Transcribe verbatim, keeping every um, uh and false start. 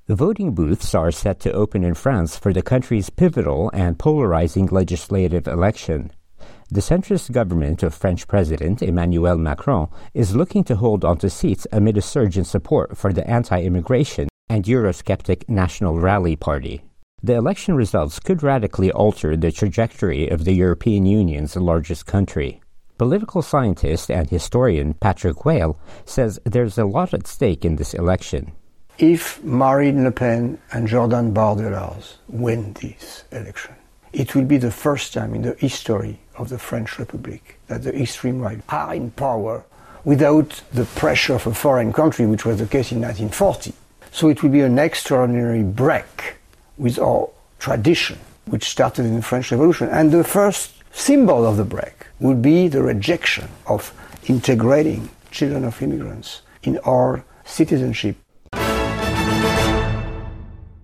The voting booths are set to open in France for the country's pivotal and polarizing legislative election. The centrist government of French President Emmanuel Macron is looking to hold onto seats amid a surge in support for the anti-immigration and Eurosceptic National Rally Party. The election results could radically alter the trajectory of the European Union's largest country. Political scientist and historian Patrick Whale says there's a lot at stake in this election. If Marine Le Pen and Jordan Bardella win this election, it will be the first time in the history of the French Republic that the extreme right are in power without the pressure of a foreign country, which was the case in nineteen forty. So it will be an extraordinary break with our tradition, which started in the French Revolution. And the first symbol of the break would be the rejection of integrating children of immigrants in our citizenship.